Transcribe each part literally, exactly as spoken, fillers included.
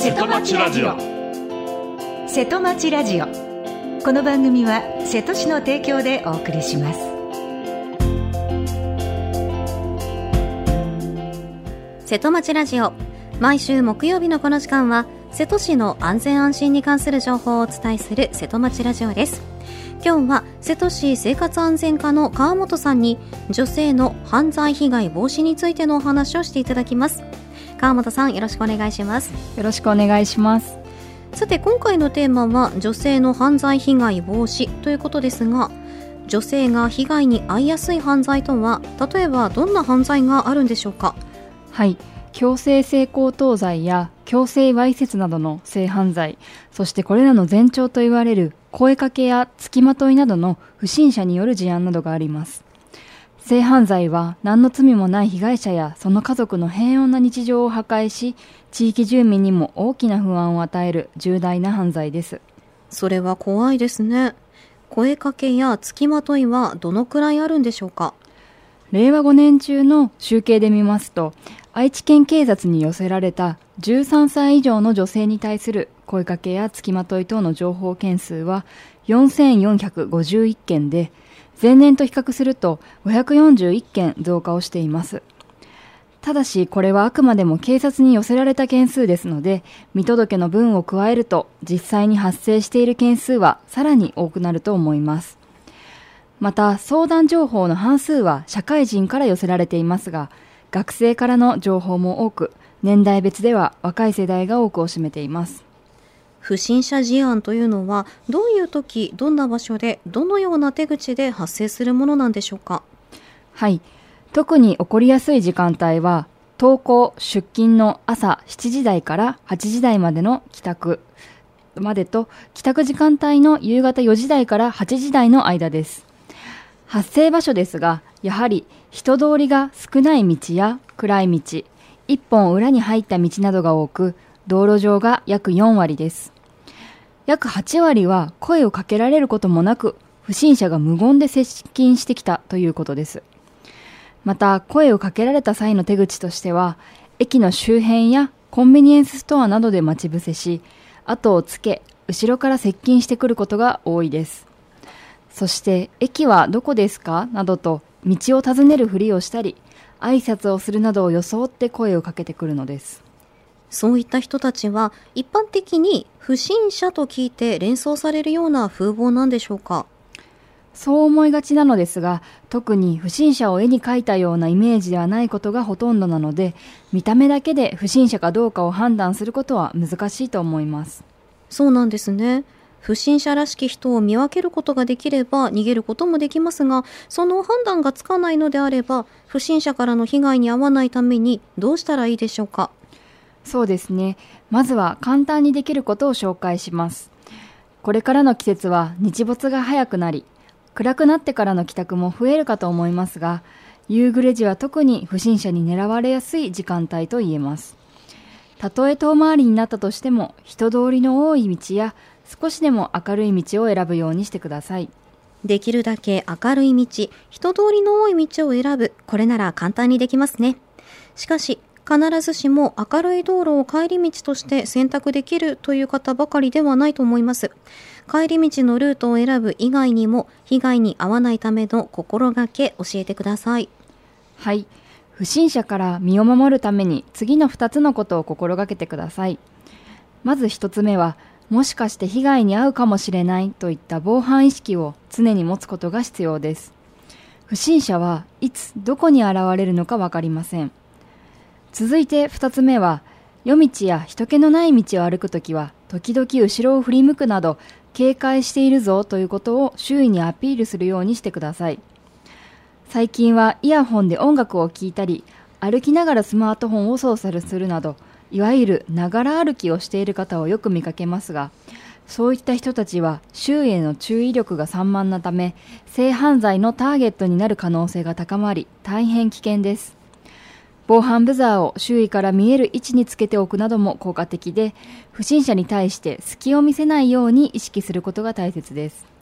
瀬戸町ラジオ。 瀬戸町ラジオ。この番組は瀬戸市の提供でお送りします。 瀬戸町ラジオ、毎週木曜日のこの時間は瀬戸市の安全安心に関する情報をお伝えする瀬戸町ラジオです。今日は瀬戸市生活安全課の川本さんに女性の犯罪被害防止についてのお話をしていただきます。川本さん、よろしくお願いします。 よろしくお願いします。 さて、今回のテーマは女性の犯罪被害防止ということですが、女性が被害に遭いやすい犯罪とは例えばどんな犯罪があるんでしょうか？ はい、強制性交等罪や強制わいせつなどの性犯罪、そしてこれらの前兆といわれる声かけや付きまといなどの不審者による事案などがあります。性犯罪は何の罪もない被害者やその家族の平穏な日常を破壊し、地域住民にも大きな不安を与える重大な犯罪です。 それは怖いですね。声かけや付きまといはどのくらいあるんでしょうか？ れいわごねん中の集計で見ますと、愛知県警察に寄せられたじゅうさんさい以上の女性に対する声かけや付きまとい等の情報件数はよんせんよんひゃくごじゅういっけんで、前年と比較するとごひゃくよんじゅういっけん増加をしています。ただし、これはあくまでも警察に寄せられた件数ですので、見届の分を加えると実際に発生している件数はさらに多くなると思います。また、相談情報の半数は社会人から寄せられていますが、学生からの情報も多く、年代別では若い世代が多くを占めています。 不審者事案というのはどういう時、どんな場所で、どのような手口で発生するものなんでしょうか？ はい、特に起こりやすい時間帯は登校・出勤の朝しちじ台からはちじ台までの帰宅までと、帰宅時間帯の夕方よじ台からはちじ台の間です。発生場所ですが、やはり人通りが少ない道や暗い道、一本裏に入った道などが多く、道路上が約よんわりです。約はちわりは声をかけられることもなく、不審者が無言で接近してきたということです。また、声をかけられた際の手口としては、駅の周辺やコンビニエンスストアなどで待ち伏せし、後をつけ、後ろから接近してくることが多いです。そして、駅はどこですかなどと道を尋ねるふりをしたり、挨拶をするなどを装って声をかけてくるのです。 そういった人たちは一般的に不審者と聞いて連想されるような風貌なんでしょうか？ そう思いがちなのですが、特に不審者を絵に描いたようなイメージではないことがほとんどなので、見た目だけで不審者かどうかを判断することは難しいと思います。 そうなんですね。不審者らしき人を見分けることができれば逃げることもできますが、その判断がつかないのであれば、不審者からの被害に遭わないためにどうしたらいいでしょうか？ そうですね。まずは簡単にできることを紹介します。これからの季節は日没が早くなり、暗くなってからの帰宅も増えるかと思いますが、夕暮れ時は特に不審者に狙われやすい時間帯と言えます。たとえ遠回りになったとしても、人通りの多い道や少しでも明るい道を選ぶようにしてください。 できるだけ明るい道、人通りの多い道を選ぶ、これなら簡単にできますね。しかし、必ずしも明るい道路を帰り道として選択できるという方ばかりではないと思います。帰り道のルートを選ぶ以外にも、被害に遭わないための心がけ教えてください。 はい、不審者から身を守るために次のふたつのことを心がけてください。まずひとつめは、もしかして被害に遭うかもしれないといった防犯意識を常に持つことが必要です。不審者はいつどこに現れるのかわかりません。続いて二つ目は、夜道や人気のない道を歩くときは、時々後ろを振り向くなど、警戒しているぞということを周囲にアピールするようにしてください。最近はイヤホンで音楽を聴いたり、歩きながらスマートフォンを操作するなど、いわゆるながら歩きをしている方をよく見かけますが、そういった人たちは周囲への注意力が散漫なため、性犯罪のターゲットになる可能性が高まり、大変危険です。防犯ブザーを周囲から見える位置につけておくなども効果的で、不審者に対して隙を見せないように意識することが大切です。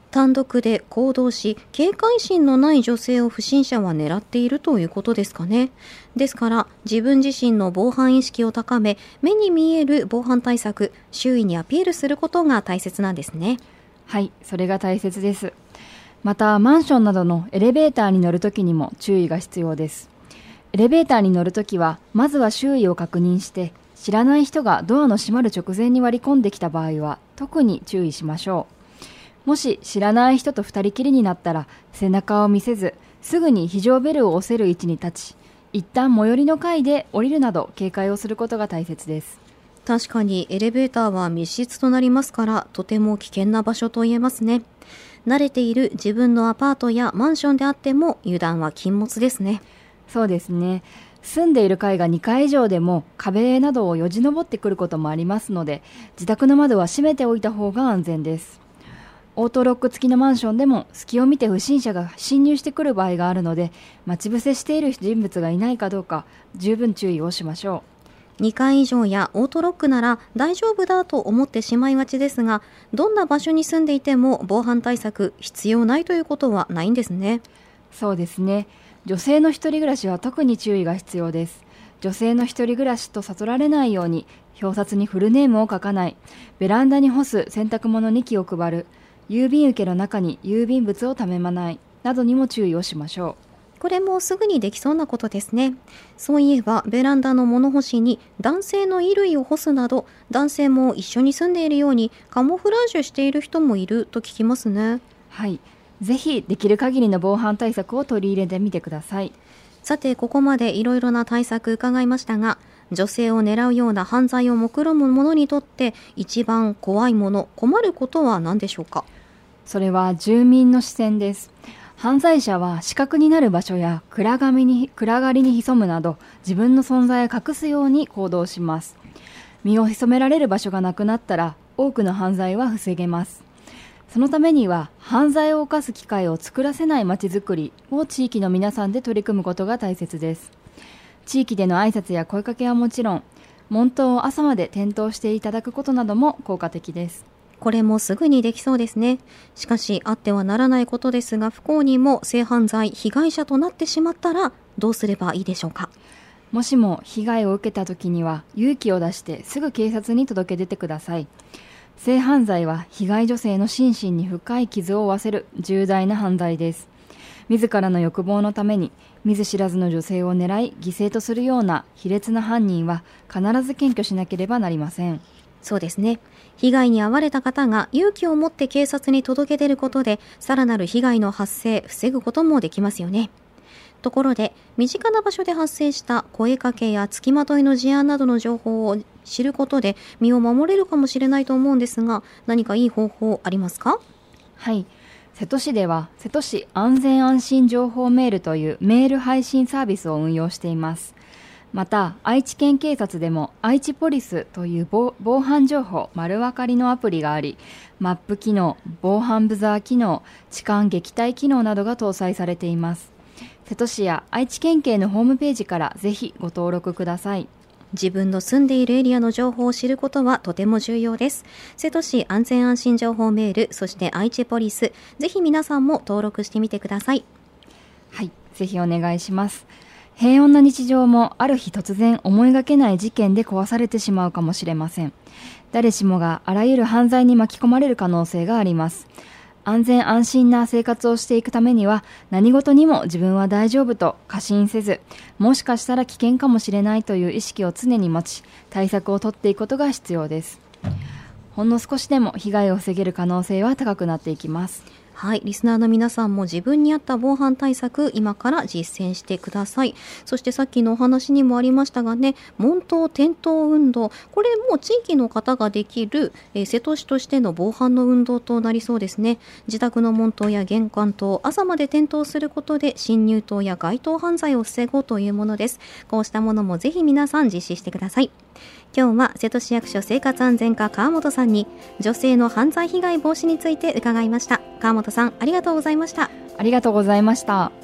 単独で行動し、警戒心のない女性を不審者は狙っているということですかね。ですから自分自身の防犯意識を高め、目に見える防犯対策、周囲にアピールすることが大切なんですね。 はい、それが大切です。またマンションなどのエレベーターに乗るときにも注意が必要です。エレベーターに乗るときはまずは周囲を確認して、知らない人がドアの閉まる直前に割り込んできた場合は特に注意しましょう。もし知らない人と二人きりになったら、背中を見せずすぐに非常ベルを押せる位置に立ち、一旦最寄りの階で降りるなど警戒をすることが大切です。 確かにエレベーターは密室となりますから、とても危険な場所と言えますね。慣れている自分のアパートやマンションであっても油断は禁物ですね。 そうですね。住んでいる階がにかい以上でも壁などをよじ登ってくることもありますので、自宅の窓は閉めておいた方が安全です。オートロック付きのマンションでも隙を見て不審者が侵入してくる場合があるので、待ち伏せしている人物がいないかどうか十分注意をしましょう。にかい以上やオートロックなら大丈夫だと思ってしまいがちですが、どんな場所に住んでいても防犯対策必要ないということはないんですね。 そうですね。女性の一人暮らしは特に注意が必要です。女性の一人暮らしと悟られないように、表札にフルネームを書かない、ベランダに干す洗濯物に気を配る、郵便受けの中に郵便物をためまないなどにも注意をしましょう。これもすぐにできそうなことですね。そういえばベランダの物干しに男性の衣類を干すなど、男性も一緒に住んでいるようにカモフラージュしている人もいると聞きますね。 はい、ぜひできる限りの防犯対策を取り入れてみてください。 さて、ここまでいろいろな対策伺いましたが、女性を狙うような犯罪を目論む者にとって一番怖いもの、困ることは何でしょうか。 それは住民の視線です。犯罪者は死角になる場所や暗がりに、暗がりに潜むなど、自分の存在を隠すように行動します。身を潜められる場所がなくなったら、多くの犯罪は防げます。そのためには犯罪を犯す機会を作らせないまちづくりを地域の皆さんで取り組むことが大切です。地域での挨拶や声かけはもちろん、門灯を朝まで点灯していただくことなども効果的です。 これもすぐにできそうですね。しかしあってはならないことですが、不幸にも性犯罪被害者となってしまったらどうすればいいでしょうか。 もしも被害を受けた時には勇気を出してすぐ警察に届け出てください。性犯罪は被害女性の心身に深い傷を負わせる重大な犯罪です。自らの欲望のために見ず知らずの女性を狙い犠牲とするような卑劣な犯人は必ず検挙しなければなりません。 そうですね。被害に遭われた方が勇気を持って警察に届け出ることで、さらなる被害の発生、防ぐこともできますよね。ところで、身近な場所で発生した声かけや付きまといの事案などの情報を知ることで身を守れるかもしれないと思うんですが、何かいい方法ありますか？ はい。瀬戸市では瀬戸市安全安心情報メールというメール配信サービスを運用しています。また愛知県警察でも愛知ポリスという防犯情報丸分かりのアプリがあり、マップ機能、防犯ブザー機能、痴漢撃退機能などが搭載されています。瀬戸市や愛知県警のホームページからぜひご登録ください。 自分の住んでいるエリアの情報を知ることはとても重要です。瀬戸市安全安心情報メール、そして愛知ポリス、ぜひ皆さんも登録してみてください。 はい、ぜひお願いします。平穏な日常もある日突然思いがけない事件で壊されてしまうかもしれません。誰しもがあらゆる犯罪に巻き込まれる可能性があります。安全安心な生活をしていくためには、何事にも自分は大丈夫と過信せず、もしかしたら危険かもしれないという意識を常に持ち、対策を取っていくことが必要です。ほんの少しでも被害を防げる可能性は高くなっていきます。 はい、リスナーの皆さんも自分に合った防犯対策、今から実践してください。そしてさっきのお話にもありましたがね、門灯点灯運動、これも地域の方ができる、えー、瀬戸市としての防犯の運動となりそうですね。自宅の門灯や玄関灯、朝まで点灯することで侵入灯や街頭犯罪を防ごうというものです。こうしたものもぜひ皆さん実施してください。今日は瀬戸市役所生活安全課川本さんに女性の犯罪被害防止について伺いました。川本さん、ありがとうございました。 ありがとうございました。